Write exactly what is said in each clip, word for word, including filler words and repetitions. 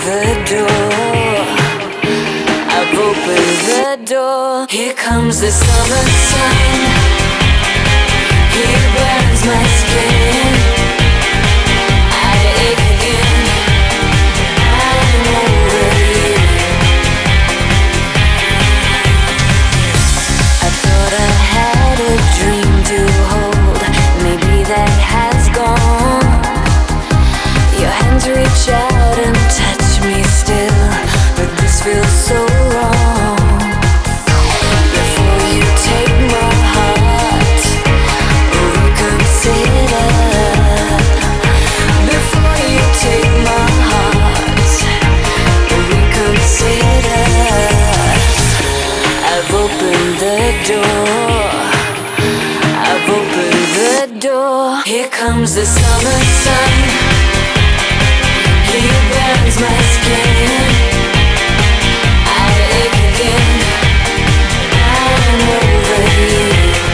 the door. I've opened the door. Here comes the summer sun. He burns my skin. I ache again. I'm over you. I thought I had a dream to hold. Maybe that has gone. Your hands reach out and touch me still, but this feels so wrong. Before you take my heart, reconsider. Before you take my heart, reconsider. I've opened the door. I've opened the door. Here comes the summer sun. He burns my skin. I ache again. I'm over you.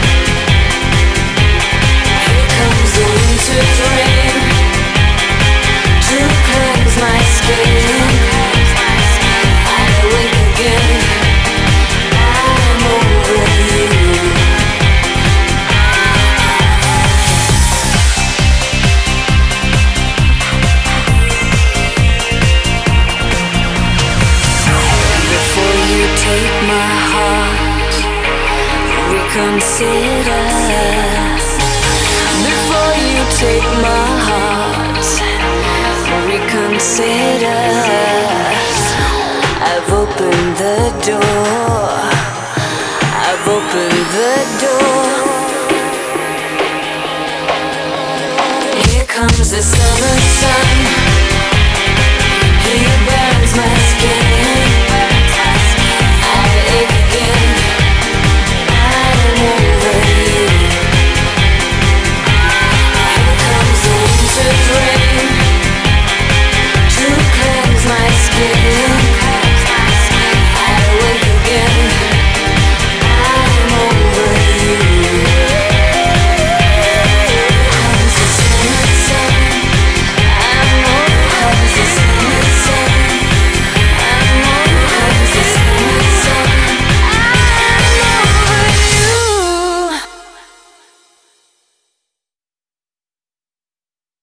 Here comes the winter rain to cleanse my skin. I wake again. I'm over you. Take my heart, reconsider. Before you take my heart, reconsider. I've opened the door. I've opened the door. Here comes the summer sun.